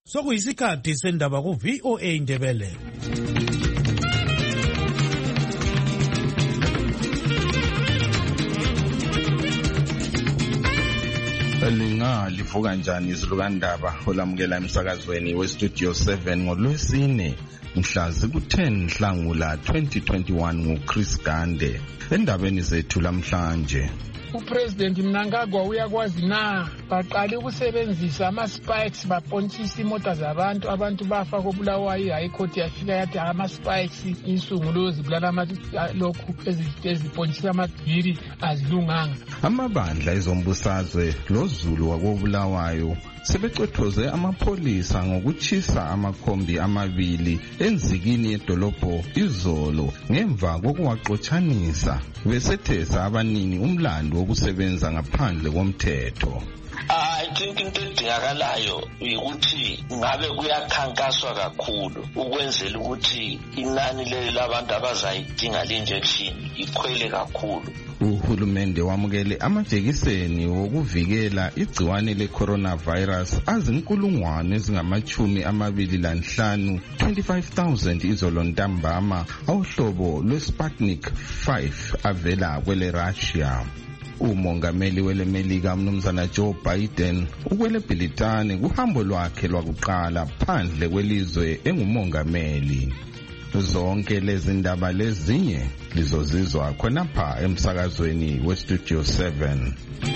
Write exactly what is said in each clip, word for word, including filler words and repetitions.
Sokuyisikhathi sendaba ku V O A Ndebele. Linga livuka njani izilukandaba olamukela emsakazweni we Studio seven ngolwesine mhla ziku-ten Nhlangula twenty twenty-one nguChris Gande. Endabeni zethu lamhlanje, uPresident Mnangagwa uyakwazi na baqale ukusebenzisa ama-spikes bapontshisa imota zabantu, abantu bafa kobulawayo. iHigh Court yafika yathi ama-spikes insungulo zibulala lokhu ezipontshisa amabhiri azilunganga. Amabandla ezombusazwe loZulu wakobulawayo sebecwethoze amapholisa ngokutshisa amakhombi amabili enzikini yedolobho izolo ngemva kokuwaxotshanisa besethesa abaningi umlando wokusebenza ngaphandle komthetho. I think into edingakalayo ukuthi ngabe kuyakhankaswa kakhulu ukwenzela ukuthi inani leli labantu abazayidinga le injection ikhwele kakhulu. Uhulumende wamukele amajekiseni wokuvikela igciwane le-coronavirus azinkulungwane ezingamachumi amabili lanhlanu twenty-five thousand izolo ntambama awuhlobo lwe-Sputnik five avela kwele Russia. Umongameli wele Melika mnumzana Joe Biden ukwele Britane kuhambo lwakhe lwakuqala phandle kwelizwe engumongameli. Zonke lezi ndaba lezinye lizozizwa khonapha emsakazweni we Studio seven.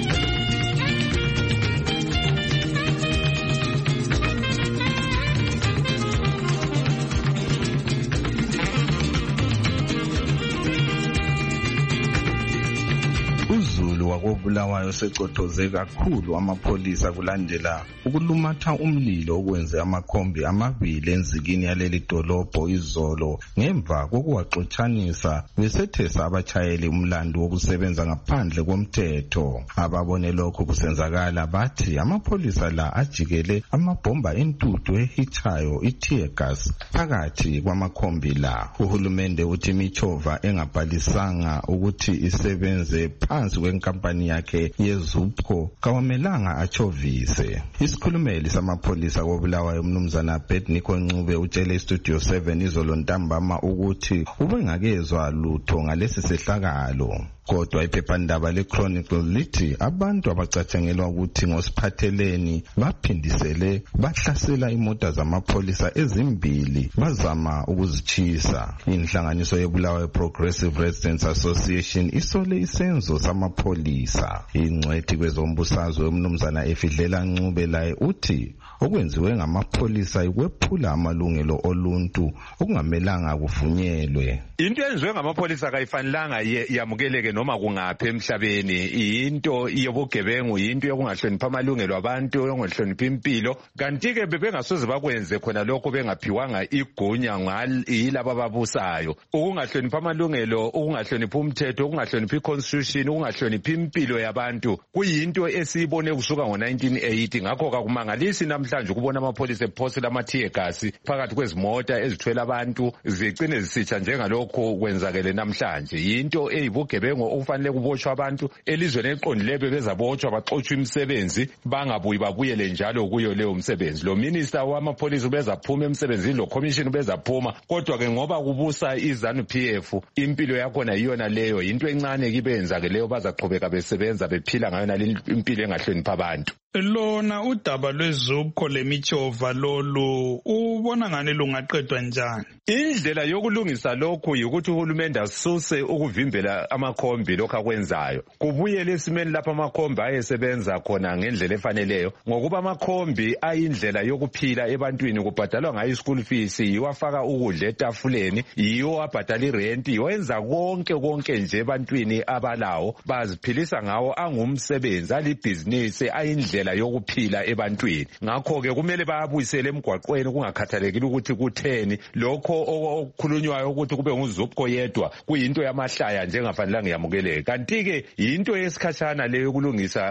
uZulu wakobulawayo secothoze kakhulu amapholisa kulandela ukulumatha umlilo okwenze amakhombi amabili enzikini yaleli dolobho izolo ngemva kokuwaxotshanisa besethesa abachayeli umlando wokusebenza ngaphandle komthetho. Ababone lokho kusenzakala bathi amapholisa la ajikele amabhomba entuthu ehitshayo i-tear gas phakathi kwamakhombi la. Uhulumende uthi Michova engabhalisanga ukuthi isebenze phansi kwenkampani yakhe yeZupco kawamelanga achovise. Isikhulumeli samapholisa kobulawayo umnumzana Bedniko Ncube utshele iStudio seven izolo ntambama ukuthi ubengakezwa lutho ngalesi sehlakalo. Kodwa iphephandaba leChronicle lithi abantu abacatshangelwa ukuthi ngosiphatheleni baphindisele bahlasela imota zamapholisa ezimbili bazama ukuzitshisa. Inhlanganiso yebulawayo Progressive Residents Association isole isenzo samapholisa. Ingcwethi kwezombusazwe umnumzana Efidlela Ncube laye uthi okwenziwe ngamapholisa ikwephula amalungelo oluntu okungamelanga kuvunyelwe. Into yenziwe ngamapholisa kayifanelanga yamukeleke noma kungaphi emhlabeni. Into yobugebengu, into yokungahlonipha amalungelo abantu, yokungahlonipha impilo. Kanti ke bebengasoze bakwenze khona lokho bengaphiwanga igunya ngilabo ababusayo. Ukungahlonipha amalungelo, ukungahlonipha umthetho, ukungahlonipha iconstitution, ukungahlonipha impilo yabantu kuyinto esiyibone kusuka ngo nineteen eighty. Ngakho kakumangalisi namhlanje ukubona amapholisa ephosela ama-tear gas phakathi kwezimota ezithwele abantu zicine zisitsha njengalokho kwenzakele namhlanje. Yinto eyibugebengu okufanele kubotshwa abantu elizweni eliqondileyo bezabotshwa baxotshwa imisebenzi bangabuyi babuyele njalo kuyo leyo msebenzi. Lo minister wamapholisa ubezaphuma emsebenzini, lo commission ubezaphuma, kodwa ke ngoba kubusa iZANU P F impilo yakhona iyona leyo. Yinto encane kibenza-ke leyo bazaqhubeka besebenza bephila ngayona le impilo engahlonipha abantu. Lona udaba lweZupco leMichova lolu ubona ngani lungaqedwa njani? Indlela yokulungisa lokhu yikuthi uhulumende asuse ukuvimbela amakhombi lokho akwenzayo. Kubuyele esimeni lapha amakhombi ayesebenza khona ngendlela efaneleyo, ngokuba amakhombi ayindlela yokuphila ebantwini, kubhadalwa ngayo ischool fees, yiwafaka ukudla etafuleni, yiwo abhadala irent, yiwenza konke konke nje ebantwini abalawo baziphilisa ngawo, angumsebenzi, alibhizinisi, ayindlela yokuphila ebantwini. Ngakho ke kumele bayabuyisele emgwaqweni kungakhathalekile ukuthi kutheni. Lokho okukhulunywayo ukuthi kube nguZupco yedwa kuyinto yamahlaya njengafanelanga yamukeleke. Kanti ke yinto yesikhatshana leyo yokulungisa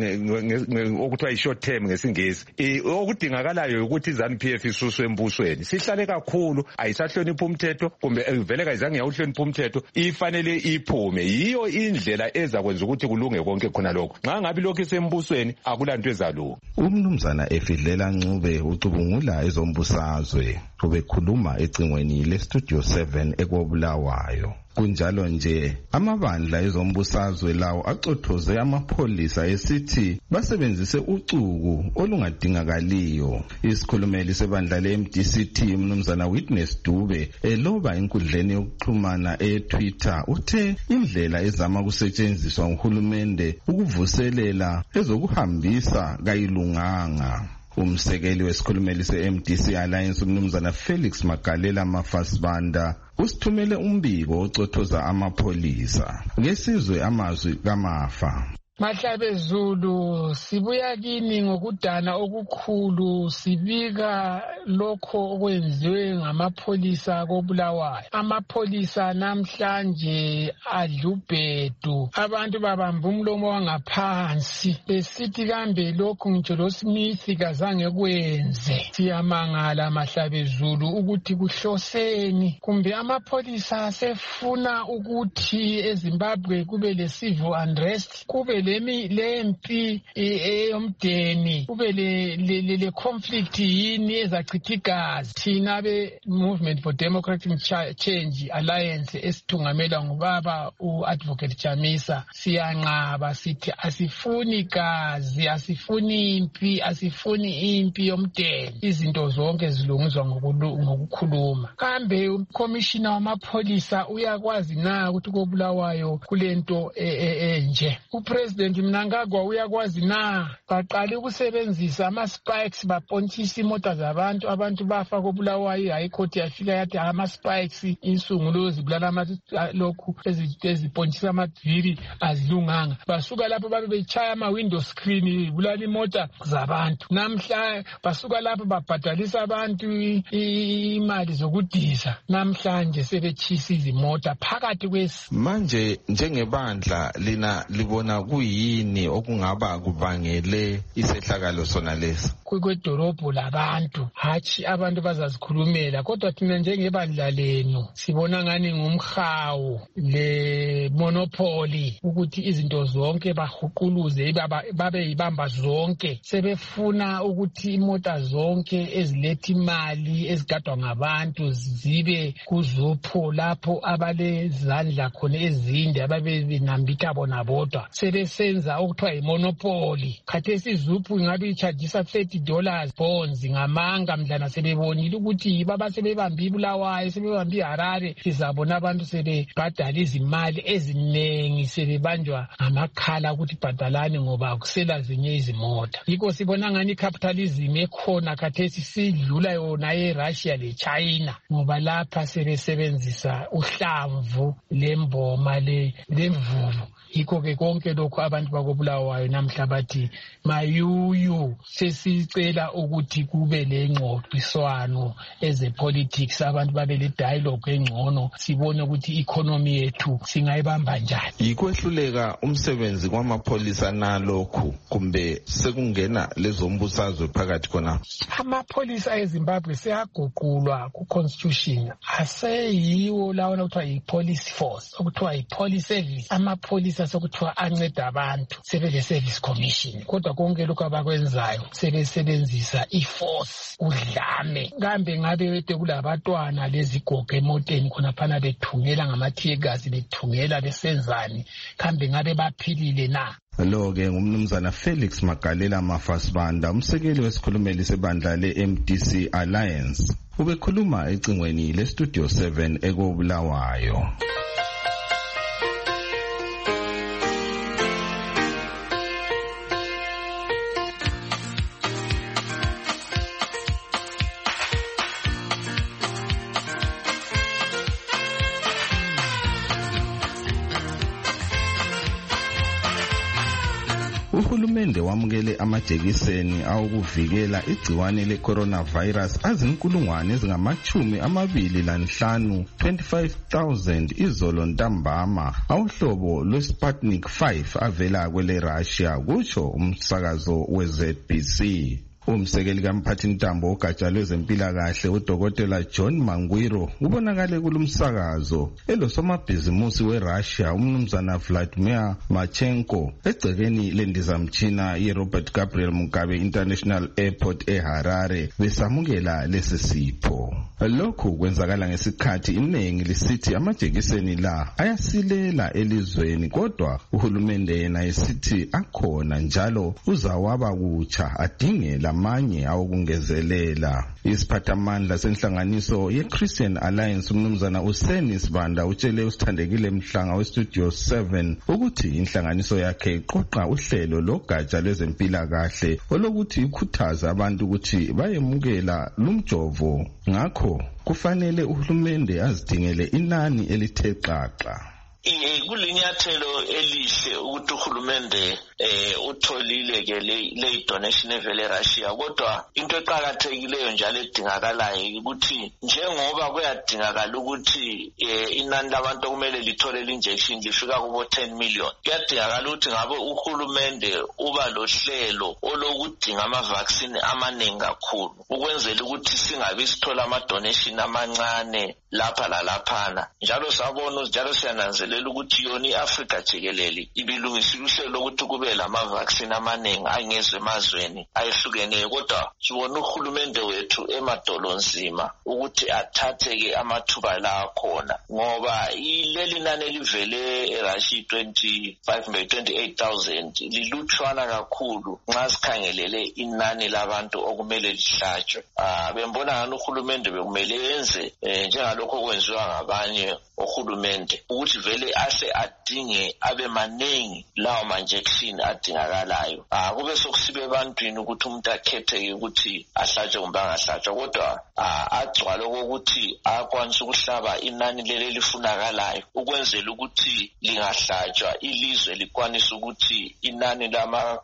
okuthiwa i-short term ngesingisi. Okudingakalayo ukuthi iZANU P F isuswe embusweni. Sihlale kakhulu ayisahlonipha umthetho, kumbe vele kayizange yawuhlonipha umthetho, ifanele iphume. Yiyo indlela eza kwenza ukuthi kulunge konke khona lokho. Nxa ngabe lokho isembusweni akulanto into ezalunga. Umnumzana Efidlela Ncube ucubungula ezombusazwe ubekhuluma ecingweni leStudio seven eKobulawayo. Kunjalo nje amabandla ezombusazwe lawo acothoze amapholisa esithi basebenzise ucuku olungadingakaliyo. Isikhulumeli sebandla le-M D C T umnumzana Witness Dube eloba enkundleni yokuxhumana e-Twitter uthe indlela ezama kusetshenziswa nguhulumende ukuvuselela ezokuhambisa kayilunganga. Umsekeli wesikhulumeli se-M D C Alliance umnumzana Felix Magalela Mafasibanda usithumele umbiko ocothoza amapholisa ngesizwe amazwi kamafa. Mahlabe Zulu, sibuya kini ngokudana okukhulu sibika lokho okwenziwe ngamapholisa koBulawayo. Amapholisa namhlanje adlubhedu, abantu babamba umlomo wangaphansi besithi kambe lokhu ngitsho Smith kazange kwenze. Siyamangala Mahlabe Zulu ukuthi kuhloseni, kumbe amapholisa asefuna ukuthi eZimbabwe kube le civil unrest, kube lemi lempi eyomdeni, kube le le le conflict yini ezachitha igazi. Thina be Movement for Democratic Change Alliance esithungamela ngubaba uAdvocate Chamisa siyanqaba sithi asifuni gazi, asifuni impi, asifuni impi yomdeni. Izinto zonke zilungizwa ngokukhuluma. Kambe uCommissioner wamapholisa uyakwazi na ukuthi koBulawayo kulento enje? uPresident Mnangagwa uyakwazi na baqala ukusebenzisa ama-spikes bapontshisa imota zabantu, abantu bafa koBulawayo, high court yafika yathi ama-spikes insungulo zibulala lokhu ezipontshisa amaviri azilunganga. Basuka lapho babe bechaya ama-window screen bulala imota zabantu. Namhla basuka lapho babhadalisa abantu imali zokudiza. Namhlanje sebetshisa izimota phakathi kwesi. Manje njengebandla lina libona kuyini okungaba kubangele isehlakalo sona lesi? Kwedorobho labantu hathi abantu bazazikhulumela, kodwa thina njengebandla lenu sibona ngani ngumhawu le monopoly ukuthi izinto zonke bahuquluze babe ibamba zonke. Sebefuna ukuthi imota zonke eziletha imali ezigadwa ngabantu zibe kuzupho lapho abalezandla khona ezinde ababe benambitha bona bodwa. Sebesenza okuthiwa yimonopoly. Khathesi izuphu ingabe ichargisa thirty dollars bonds ngamanga mdlana sebebonile ukuthi baba sebebamba iBulawayo, sebebamba iHarare, sizabona abantu sebebhadala izimali ezinengi, sebebanjwa ngamakhala ukuthi bhadalani ngoba kusela zinye izimota. Yikho sibona ngani capitalism ekhona khathesi sidlula yona eRussia leChina, ngoba lapha sebesebenzisa uhlamvu lemboma lemvuvu. Yikho ke konke lokho abantu bakoBulawayo namhla bathi mayuyu, sesicela ukuthi kube lengxoxiswano ezepolitics, abantu babe le dialogue engcono, sibone ukuthi economy yethu singayibamba njani. Yikwehluleka umsebenzi kwamapholisa nalokhu kumbe sekungena lezombusazwe phakathi khona? Amapholisa eZimbabwe seyaguqulwa ku-constitution, aseyiwo lawo okuthiwa yi-police force, okuthiwa yi-police service. Amapholisa sokuthiwa anceda abantu sebele service commission, kodwa konke lokho abakwenzayo sebesebenzisa i-force udlame. Kambe ngabe wete kulabantwana lezigogo emoteni khonaphana bethungela ngamathiyekazi, bethungela besenzani, kambe ngabe baphilile na? Lo-ke ngumnumzana Felix Magalela Mafasibanda, umsekeli wesikhulumeli sebandla le-M D C Alliance, ubekhuluma ecingweni leStudio seven eKobulawayo. Uhulumende wamukele amajekiseni awukuvikela igciwane le-coronavirus azinkulungwane ezingamachumi amabili lanhlanu, twenty-five thousand izolo ntambama, awuhlobo lwe-Sputnik five avela kwele Russia, kutsho umsakazo we-Z B C. Umsekeli kaMphathintambo ogatsha lwezempilakahle uDokotela John Mangwiro ubonakale kulumsakazo elosomabhizimusi weRussia umnumzana Vladimir Machenko egcekeni lendizamtshina yeRobert Gabriel Mugabe International Airport eHarare besamukela lesi sipho. Lokhu kwenzakala ngesikhathi iningi lisithi amajekiseni la ayasilela elizweni, kodwa uhulumende yena esithi akhona njalo uzawaba kutsha adinge lamanye awokungezelela. Isiphathamandla senhlanganiso ye-Christian Alliance umnumzana uSeni Sibanda utshele usithandekile Mhlanga weStudio seven ukuthi inhlanganiso yakhe iqoqa uhlelo logatsha lwezempilakahle olokuthi ikhuthaza abantu ukuthi bayemukela lumjovo. Ngakho kufanele uhulumende azidingele inani elithe xaxa. Kulinyathelo elihle ukuthi uhulumende eh utholile ke le donation evele Russia, kodwa into eqhakathekileyo njalo edingakalayo ukuthi njengoba kuyadingakala ukuthi inani labantu okumele lithole le injection lifika kubo ten million, kuyadingakala ukuthi ngabe uhulumende uba lohlelo olokudinga ama vaccine amaningi kakhulu ukwenzela ukuthi singabe sithola ama donation amancane lapha lalaphana. Njalo sabona njalo siyananzelela ukuthi yona iAfrica jikelele ibilungisile uhlelo ukuthi kube lama vaccine amaningi angezwe emazweni ayehlukeneyo, kodwa sibona uhulumende wethu emadolonzima ukuthi athathe ke amathuba la khona, ngoba ileli nani elivele eRussia twenty-five twenty-eight thousand lilutshwana kakhulu nxa sikhangelele inani labantu okumele lihlatshwe. Ah bembona ngani uhulumende bekumele yenze njengalokho okwenziwa ngabanye ohulumende ukuthi vele ahle adinge abe maningi lawo manjection adingakalayo. Ah kube sokusibe ebantwini ukuthi umuntu akhethe ukuthi ahlatshwe kumbe angahlatshwa, kodwa agcwale ukuthi akwanise ukuhlaba inani leli lifunakalayo ukwenzela ukuthi lingahlatshwa ilizwe likwanise ukuthi inani lama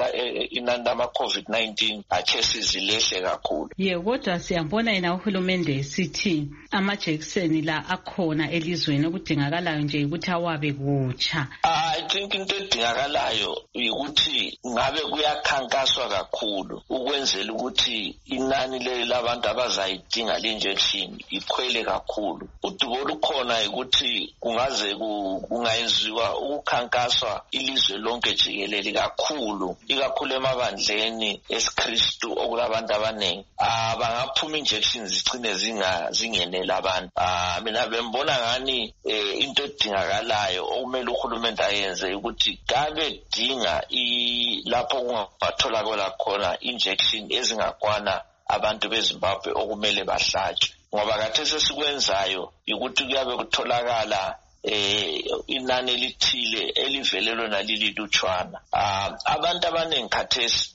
inani lama COVID nineteen cases lilehle kakhulu. Ye kodwa siyabona yena uhulumende sithi amajekiseni la akhona elizweni okudingakalayo nje ukuthi awabe kutsha. I think into edingakalayo ukuthi ngabe kuyakhankaswa kakhulu ukwenzela ukuthi inani leli labantu abazayidinga le injection ikhwele kakhulu. Udubo lukhona ukuthi kungaze kungayenziwa ukukhankaswa ilizwe lonke jikelele kakhulu, ikakhulu emabandleni esiKristu okulabantu abaningi. Ah bangaphuma injections zicine zinga zingenela abantu. Ah mina bembona ngani into edingakalayo okumele uhulumende ayenze ukuthi kabe dinga lapho kungatholakala khona injection ezingakwana abantu beZimbabwe okumele bahlatshwe, ngoba kade sesikwenzayo ukuthi kuyabe kutholakala eh inani elithile elivelelo nalililutshwana. Ah abantu abaningi khathesi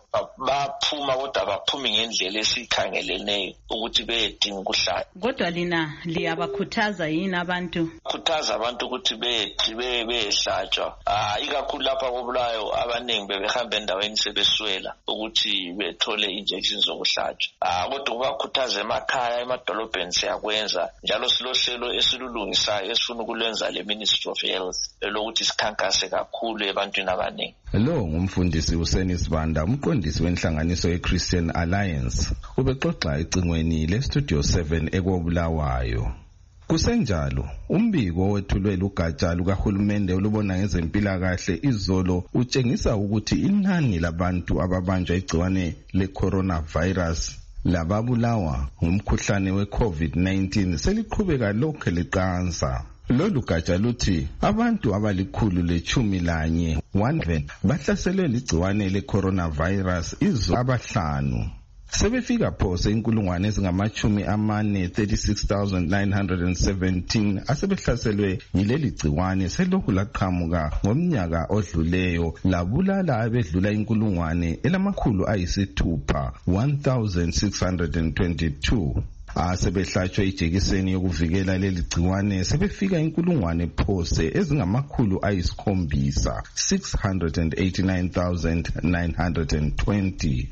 abaphuma kodwa abaphumi ngendlela esikhangeleleyo ukuthi bedinga ukuhlala. Kodwa lina liyabakhuthaza yini abantu? Khuthaza abantu ukuthi bethi behlatshwa. Ah ikakhulu lapha koBulawayo abaningi bebehamba endaweni sebeswela ukuthi bethole injections zokuhlatshwa. Ah kodwa kubakhuthaza emakhaya emadolobheni siyakwenza njalo silohlelo esilulungisayo esifuna lenza le Ministry of Health elokuthi sikhankase kakhulu ebantwini abaningi. Lo ngumfundisi uSeni Sibanda umqondisi wenhlanganiso yeChristian Alliance ubexoxa ecingweni leStudio seven ekobulawayo. Kusenjalo umbiko wethulwe lugatsha lukahulumende olubona ngezempilakahle izolo utshengisa ukuthi inani labantu ababanjwa igciwane le-coronavirus lababulawa ngumkhuhlane we-COVID nineteen seliqhubeka lokho liqansa. Lolu gatsha luthi abantu abalikhulu lechumi lanye one bahlaselwe ligciwane le-coronavirus izo abahlanu. Sebefika phose inkulungwane ezingamachumi amane thirty-six thousand nine hundred seventeen asebehlaselwe yileli gciwane selokhu laqhamuka ngomnyaka odluleyo labulala abedlula inkulungwane elamakhulu ayisithupha one thousand six hundred twenty-two. Asebehlatshwe ijekiseni yokuvikela leli gciwane sebefika inkulungwane phose ezingamakhulu ayisikhombisa six hundred eighty-nine thousand nine hundred twenty.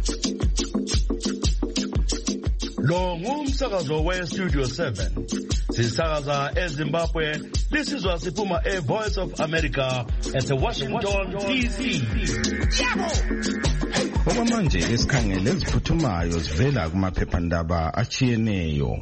Lo ngumsakazo we Studio seven sisakaza eZimbabwe. Lisizwa siphuma eVoice of America at Washington D C. Okwamanje esikhangele eziphuthumayo zivela kumaphephandaba achiyeneyo.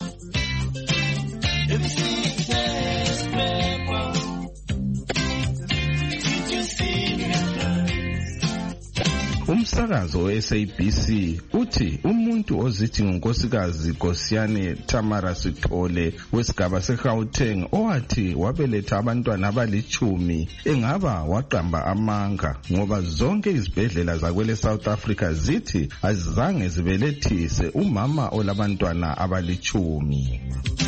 Umsakazo we-S A B C uthi umuntu ozithi ngunkosikazi Gosiyane Tamara Sithole wesigaba seGauteng owathi wabeletha abantwana abalichumi engaba waqamba amanga ngoba zonke izibhedlela zakwele South Africa zithi azange zibelethise umama olabantwana abalichumi.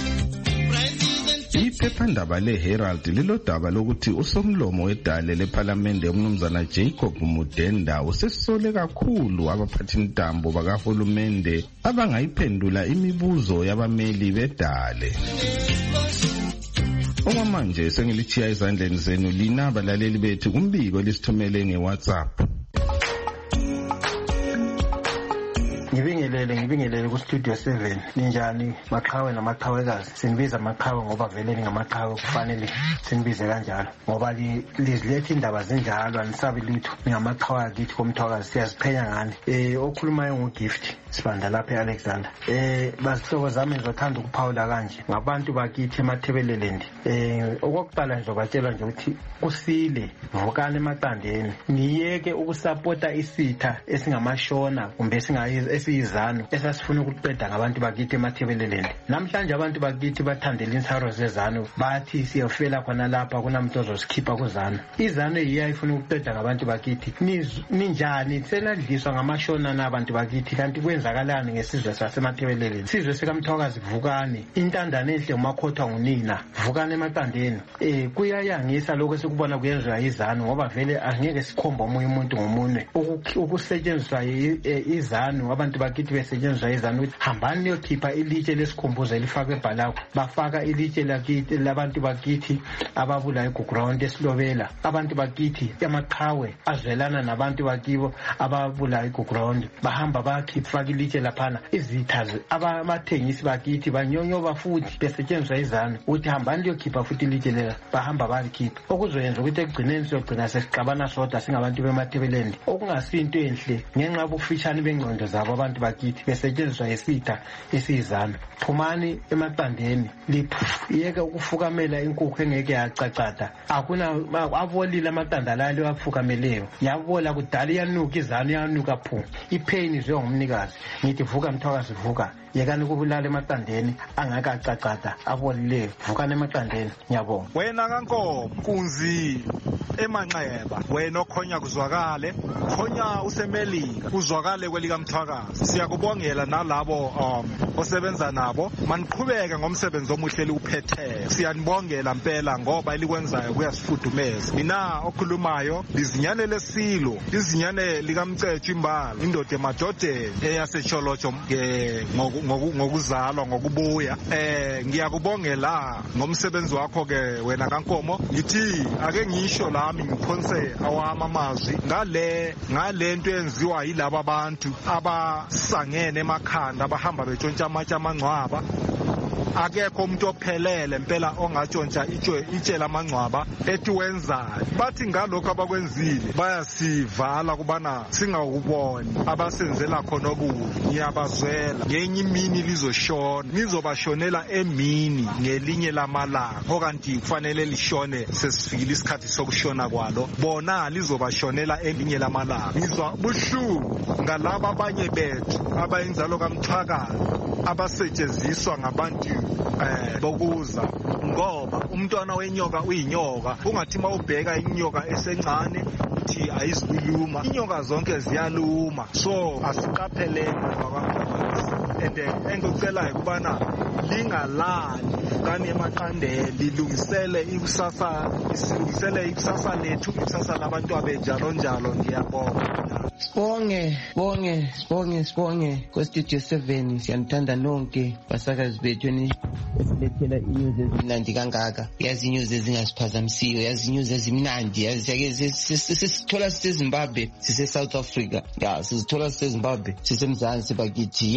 Iphephandaba leHerald lilodaba lokuthi usomlomo wedale lePhalamende umnumzana Jacob Mudenda usesole kakhulu abaphathintambo bakahulumende abangayiphendula imibuzo yabameli bedale. Okwamanje sengilichiya izandleni zenu lina abalaleli bethu kumbiko lisithumele ngeWhatsApp. Ngibingelele ngibingelele ku studio seven. Ninjani maqhawe namaqhawekazi? Sinibiza maqhawe ngoba vele ningamaqhawe kufanele sinibize kanjalo. Ngoba lizilethe indaba zinjalo anisabi litho. Ningamaqhawe akithi komthwakazi siyaziphenya ngani. Eh okhulumayo nguGift Sibanda lapha eAlexander. Eh basihlobo zami ngizothanda ukuphawula kanje ngabantu bakithi eMathebeleland. Eh okokuqala ngizobatshela nje ukuthi kusile vukani emaqandeni. Niyeke ukusupporta isitha esingamashona kumbe singayi esiyizano esasifuna ukuqeda ngabantu bakithi eMathebeleland. Namhlanje abantu bakithi bathandela insaro zezano bathi siyofela khona lapha kunamuntu ozosikhipha kuzano. Izano iyayifuna ukuqeda ngabantu bakithi. Ninjani senadliswa ngamashona nabantu bakithi kanti kwenzakalani ngesizwe saseMathebeleland? Sizwe sikaMthwakazi vukani intandane enhle umakhotha ngunina vukani emaqandeni. Eh kuyayangisa lokho esikubona kuyenzwa izano ngoba vele angeke sikhomba omunye umuntu ngomunwe ukusetshenziswa izano abantu bakithi besetshenziswa izano ukuthi hambani niyokhipha ilitshe lesikhumbuzo elifakwe ebhalako. Bafaka ilitshe lakithi labantu bakithi ababula eGuground esilobela. Abantu bakithi amaqhawe azwelana nabantu bakibo ababula eGuground bahamba bakhipha ilitshe laphana. Izithazi abathengisi bakithi banyonyoba futhi besetshenziswa izano ukuthi hambani niyokhipha futhi ilitshe lela bahamba balikhipha. Okuzoyenza ukuthi ekugcineni siyogcina sesixabana soda singabantu beMathebeleland okungasinto enhle ngenxa yobufishane bengqondo zabo abantu bakithi besetshenziswa isitha esiyizano. Phumani emaqandeni liyeke ukufukamela inkukhu engeke yacacada. Akuna avolile amaqanda layo afukameleyo yabola kudala iyanuka izano yanuka phu ipain izwe ngumnikazi. Ngithi vuka Mthwakazi vuka yekani ukubulala emaqandeni angakacacada abolileyo vukani emaqandeni. Ngiyabonga. Wena kaNkomo Kunzi emanxeba wena okhonya kuzwakale khonya usemelika kuzwakale kwelika Mthwakazi. Siyakubongela nalabo um osebenza nabo maniqhubeke ngomsebenzi omuhle liuphethe. Siyanibongela impela ngoba elikwenzayo kuyasifudumeza. Mina okhulumayo lizinyane lesilo lizinyane likaMcethu imbala indoda emadodeni eyasecholojo ngokuzalwa ngokubuya. Eh ngiyakubongela ngomsebenzi wakho ke wena kaNkomo. Ngithi ake ngisho lami ngiphonse awami amazwi ngale ngalento yenziwa yilabo abantu abasangene emakhanda abahamba betshontsha amatshe amangcwaba. Akekho umuntu ophelele impela ongatshontsha itshe lamangcwaba ethi wenzayo. Bathi ngalokho abakwenzile bayasivala kubana singawuboni abasenzela khona okubi. Ngiyabazwela ngenye imini lizoshona nizobashonela emini ngelinye lamalanga okanti kufanele lishone sesifikile isikhathi sokushona kwalo. Bona lizobashonela elinye lamalanga. Ngizwa buhlungu ngalabo abanye bethu abayinzalo kaMthwakazi abasetshenziswa ngabantu eh bokuza ngoba umntwana wenyoka uyinyoka. Ungathi mawubheka inyoka esencane uthi ayiziluma. Inyoka zonke ziyaluma. So asiqapheleni bakwaMthwakazi. And engikucelayo kubana lingalali kanye emaqandeni lilungisele ikusasa silungisele ikusasa lethu ikusasa labantu abenjalo njalo. Ngiyabonga. Sibonge bonge sibonge sibonge ku Studio seven. Siyanthanda nonke basakazi bethu ni esilethela inews ezimnandi kangaka. Yazi inews ezingasiphazamisiyo, yazi inews ezimnandi, yazi sisithola siseZimbabwe sise South Africa. Ya sizithola siseZimbabwe sisemzansi bakithi. Ya ya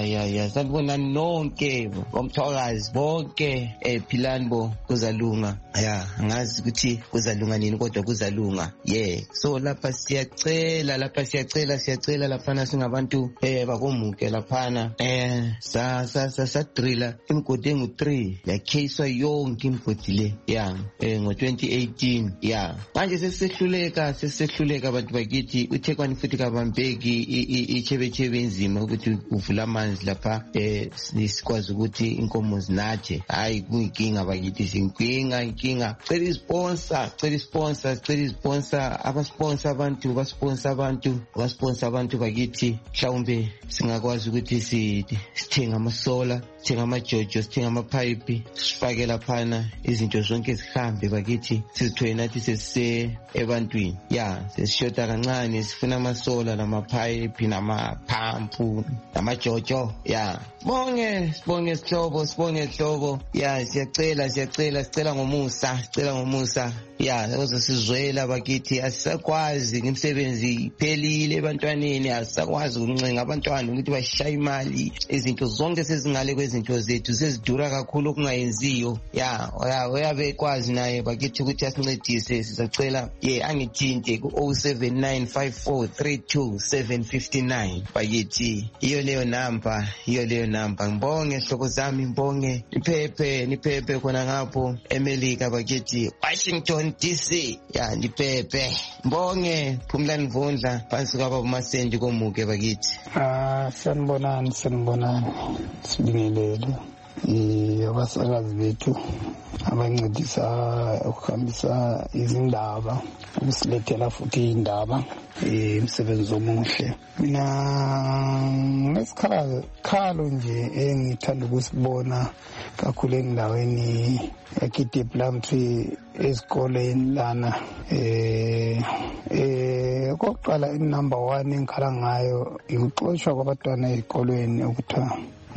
ya ya sanibona nonke bomthwakazi bonke eh Philanbo kuzalunga ya ngazi ukuthi kuzalunga nini kodwa kuzalunga yeah so lapha siyacela lapha siyacela siyacela lapha singabantu eh bakomuke lapha eh sa sa sa sa drilla imigodi engu three yakheiswa yonke imigodi le ya eh ngo twenty eighteen ya manje sesihluleka sesihluleka abantu bakithi uThekwani futhi kabambeki ichebechebe enzima ukuthi uvula amanzi lapha eh sikwazi ukuthi inkomo zinathe hayi kuyinkinga bakithi sinkinga inkinga cela isponsor cela isponsor cela isponsor abasponsor abantu basponsor abantu basponsor abantu bakithi mhlawumbe singakwazi ukuthi sithenga amasola sithenga amajojo sithenga amapipe sifake lapha izinto zonke zihambe bakithi sizithoye nathi sesise ebantwini ya sesishota kancane sifuna amasola namapipe namaphampu namajojo ya bonge sibonge sihlobo sibonge sihlobo ya siyacela siyacela sicela ngomusa sicela ngomusa ya uzosizwela bakithi asisakwazi ngimsebenzi iphelile ebantwaneni asisakwazi ukuncenga abantwana ukuthi bashaya imali izinto zonke sezingale kwezinto zethu sezidura kakhulu okungayenziyo ya uyabekwazi naye bakithi ukuthi asincedise sizacela ye angithinte ku oh seven nine five four three two seven five nine bakithi iyo leyo number iyo leyo number ngibonge hloko zami ngibonge niphephe niphephe khona ngapho eMelika bakithi Washington D C ya niphephe ngibonge Phumlani Mvundla phansi kwaba Masendi komuke bakithi ah sanibonani sanibonani sibingelele eh abasakazi bethu abancedisa ukuhambisa izindaba ukusilethela futhi indaba eh umsebenzi omuhle mina ngesikhala khalo nje engithanda ukusibona kakhulu endaweni yakithi Plumtree esikoleni lana eh eh kokuqala inumber one engikhala ngayo ukuxoshwa kwabantwana ezikolweni ukuthiwa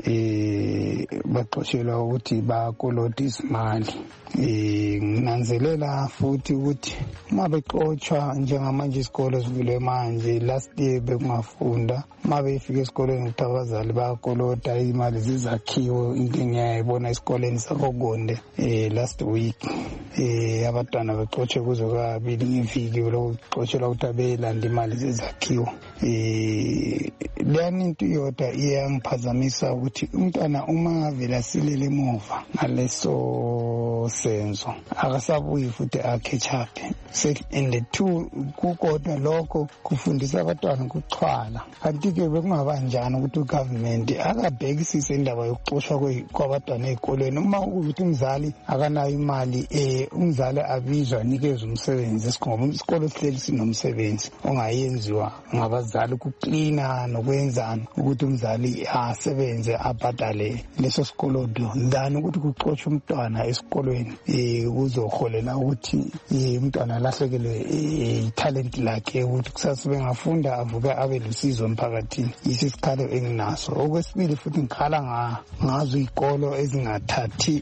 eh baxoshelwa ukuthi bakolota isimali eh nginanzelela futhi ukuthi uma bexoshwa njengamanje isikole sivule manje last year bekungafunda uma befika esikoleni ukuthi abazali bakolota imali zizakhiwo into engiyayibona esikoleni sakogonde eh last week eh abantwana bexoshwe kuzo kabili ngeviki lokuxoshelwa ukuthi abelanda imali zezakhiwo eh leyani into yodwa iyangiphazamisa ukuthi umntwana uma ngavela silele emuva ngaleso senzo akasabuyi futhi akhetshaphe and the two kukodwa lokho kufundisa abantwana ukuxhwala kanti ke bekungabanjani ukuthi ugovernment akabhekisise indaba yokuxoshwa kwabantwana ezikoleni uma ukuthi umzali akanayo imali eh umzali abizwa nikeze umsebenzi esikhomba isikolo sihleli sinomsebenzi ongayenziwa ngabazali ukuklina nokwenzana ukuthi umzali asebenze abhadale leso sikolodo ndani ukuthi kuxoshwe umntwana esikolweni eh kuzoholela ukuthi umntwana lahlekele italent lakhe ukuthi kusasa bengafunda avuka abe lusizo emphakathini isisikalo enginaso okwesibili futhi ngikhala ngazo izikolo ezingathathi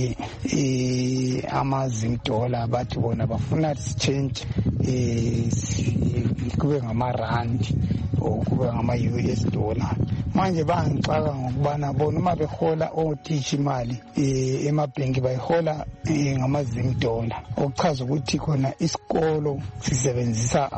eh amazimdola bathi bona bafuna change eh kube ngamarandi okube ngama-U S dollar manje bangixaka ngokubana bona uma behola othisha imali eh emabhenki bayihola ngamazimdola okuchaza ukuthi khona isikolo sisebenzisa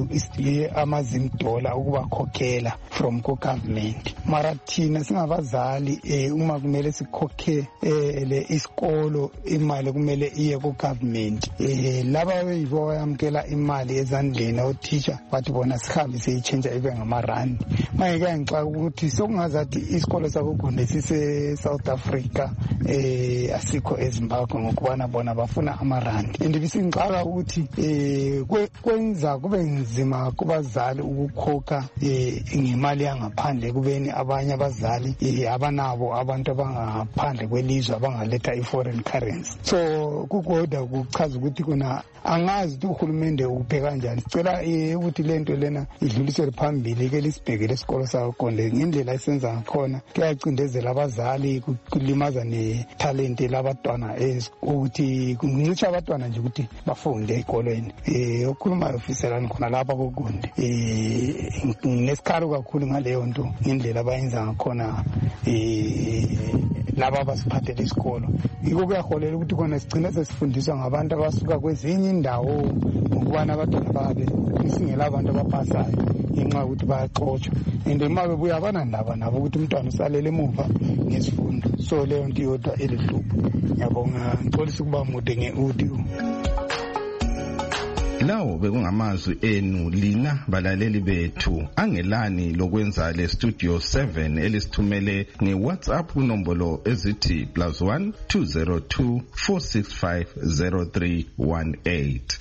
amazimdola ukubakhokhela from ku-government mara thina singabazali eh uma kumele sikhokhe le isikolo imali kumele iye ku-government eh laba beyibo bayamkela imali ezandleni othisha bathi bona sihambe siyichange ibe ngamarandi manje kuyangixaka ukuthi sokungazathi isikolo sakugonde sise South Africa eh asikho eZimbabwe ngokubana bona bafuna amarandi and bisingixaka ukuthi eh kwenza kube nzima kubazali ukukhokha eh ngemali yangaphandle kubeni abanye abazali abanabo abantu abangaphandle kwelizwe abangaletha i-foreign currency so kukodwa kuchaza ukuthi kuna angazi ukuthi uhulumende ubheka kanjani sicela ukuthi lento lena idlulisele phambili ke lisibheke lesikolo sakugonde ngendlela esenza ngakhona kuyacindezela abazali kulimaza nethalente labantwana ukuthi kuncitsha abantwana nje ukuthi bafunde ezikolweni. Eh okhuluma ofiselani khona lapha kokundi. Eh nesikhalo kakhulu ngaleyo nto ngendlela abayenza ngakhona eh laba abasiphathele isikolo. Yiko kuyaholela ukuthi kona sigcine sesifundiswa ngabantu abasuka kwezinye indawo ngokubana abantwana babe singela abantu abapasayo ngenxa yokuthi bayaxotshwa and uma bebuya abanandaba nabo ukuthi umntwana usalele emuva ngesifundo. So leyo nto yodwa elihlupho. Ngiyabonga ngixolisa ukuba mude nge-audio. Lawo bekungamazwi enu lina balaleli bethu. Angelani lokwenza le Studio seven elisithumele nge-WhatsApp kunombolo ezithi plus one two zero two four six five zero three one eight.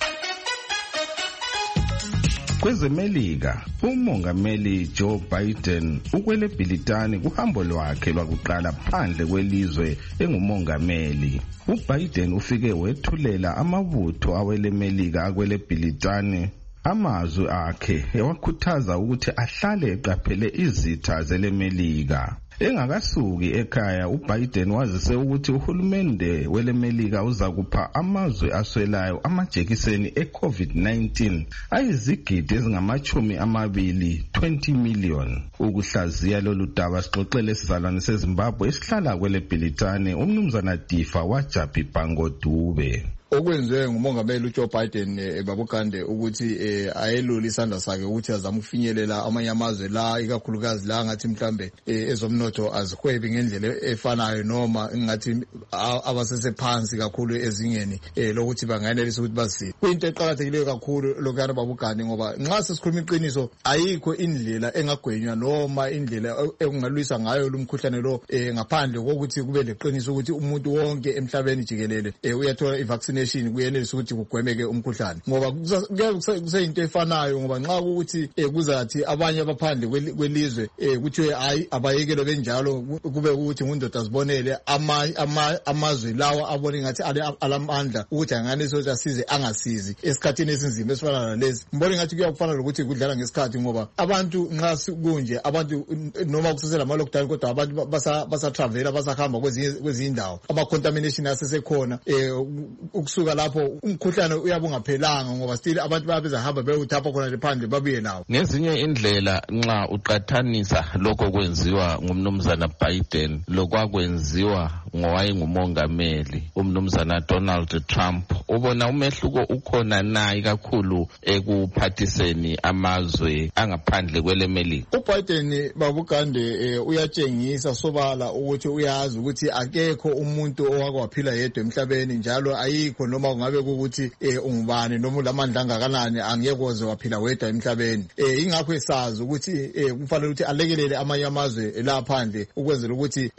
Kwezemelika, umongameli Joe Biden ukwele Bhilitani kuhambo lwakhe lwakuqala phandle kwelizwe engumongameli. uBiden ufike wethulela amabutho awele Melika akwele Bhilitani. Amazwi akhe ewakhuthaza ukuthi ahlale eqaphele izitha zele Melika. Engakasuki ekhaya uBiden wazise ukuthi uhulumende wele Melika uza kupha amazwe aswelayo amajekiseni eCovid nineteen ayizigidi ezingamachumi amabili twenty million. Ukuhlaziya lolu daba sixoxele sizalwane seZimbabwe esihlala kwele Bhilitani umnumzana Difa waJapi Bangodube. Okwenziwe ngumongameli uJoe Biden ebabukande ukuthi ayelula isandla sakhe ukuthi azame ukufinyelela amanye amazwe la ikakhulukazi la ngathi mhlambe ezomnotho azihwebi ngendlela efanayo noma ngathi abasesephansi kakhulu ezingeni lokuthi bangayenelisa ukuthi bazise. Kuyinto eqhakathekileyo kakhulu lokana babukande ngoba nxa sesikhuluma iqiniso ayikho indlela engagwenywa noma indlela engalwisa ngayo lumkhuhlane lo ngaphandle kokuthi kube leqiniso ukuthi umuntu wonke emhlabeni jikelele uyathola i-vaccine kuyenelisa ukuthi kugwemeke umkhuhlane ngoba kuseyinto efanayo ngoba nxa ukuthi kuzathi abanye abaphandle kwelizwe kuthiwe hayi abayekelo benjalo kube ukuthi ngundoda azibonele amazwe lawa abone ngathi alamandla ukuthi anganelisa ukuthi asize angasizi esikhathini esinzima esifana nalezi. Mbone ngathi kuyakufana lokuthi kudlala ngesikhathi ngoba abantu nxa kunje abantu noma kusesela ama lockdown kodwa abantu basa travel basahamba kwezinye kwezinye indawo ama contamination asesekhona kusuka lapho umkhuhlane uyabe ungaphelanga ngoba still abantu bayabezahamba beyuthapha khona lephandle babuye nawo. Ngezinye indlela nxa uqathanisa lokho kwenziwa ngumnumzana Biden lokwakwenziwa ngowayengumongameli umnumzana Donald Trump, ubona umehluko ukhona na ikakhulu ekuphathiseni amazwe angaphandle kwele Melika? uBiden babugande uyatshengisa sobala ukuthi uyazi ukuthi akekho umuntu owakwaphila yedwa emhlabeni njalo ayikho noma kungabe ukuthi ungubani noma ulamandla angakanani angekoze waphila wedwa emhlabeni. Ingakho esazi ukuthi kufanele ukuthi alekelele amanye amazwe la phandle ukwenzela ukuthi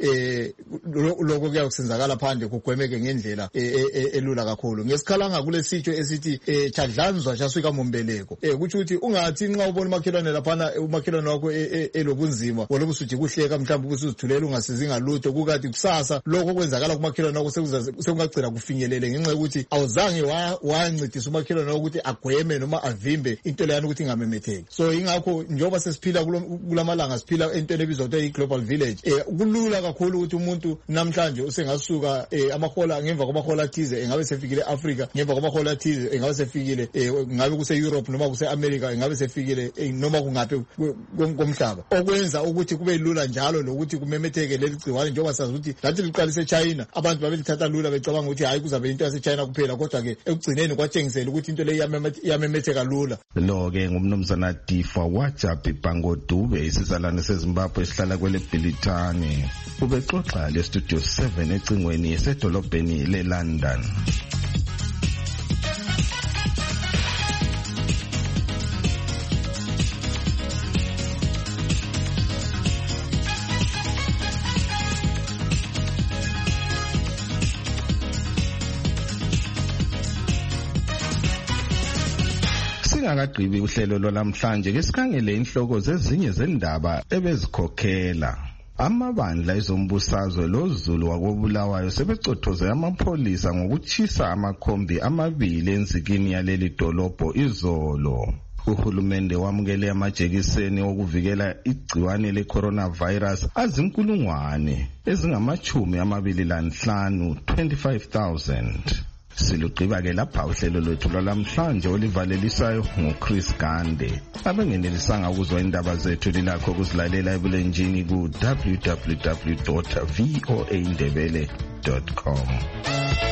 lokho kuyasenzakala phandle kugwemeke ngendlela elula kakhulu. Ngesikhalanga kulesitsho esithi chadlanzwa chaswika mombeleko kuthi ukuthi ungathi nxa ubona umakhelwane laphana umakhelwane wakho elobunzima wolobusuthi kuhleka mhlawumbe kusizithulela ungasizi ngalutho kukathi kusasa lokho kwenzakala kumakhelwane wakho sekungagcina kufinyelele ngenxa ukuthi awuzange wancedisa umakhelwane wakho ukuthi agweme noma avimbe into leyana ukuthi ingamemetheki. So ingakho njengoba sesiphila kulamalanga siphila entweni ebizwa ukuthi i-global village kulula kakhulu ukuthi umuntu namhlanje usengasuka amahola ngemva kwamahola athize engabe sefikile eAfrica ngemva kwamahola athize engabe sefikile ngabe kuse Europe noma kuse America engabe sefikile noma kungaphi komhlaba okwenza ukuthi kube lula njalo lokuthi kumemetheke leli gciwane njengoba sazi ukuthi lathi liqalise eChina abantu babelithatha lula becabanga ukuthi hayi kuzabe into yaseChina kuphela kodwa ke ekugcineni kwatshengisela ukuthi into le yamemetheka lula. Lo ke ngumnumzana Difa waJapi Bangodube isizalwane seZimbabwe esihlala kwele Bhilitani ubexoxa le Studio seven ecingweni esedolobheni leLondon. Singakagqibi uhlelo lwalamhlanje ke sikhangele inhloko zezinye zendaba ebezikhokhela. Amabandla ezombusazwe loZulu wakobulawayo sebecothoze amapholisa ngokutshisa amakhombi amabili enzikini yaleli dolobho izolo. Uhulumende wamukele amajekiseni okuvikela igciwane le-coronavirus azinkulungwane ezingamachumi amabili lanhlanu, twenty-five thousand. Silugqiba ke lapha uhlelo lwethu lwalamhlanje olivalelisayo nguChris Gande. Abangenelisanga ukuzwa indaba zethu lilakho kusilalela ebulenjini ku w w w dot v o a ndebele dot com.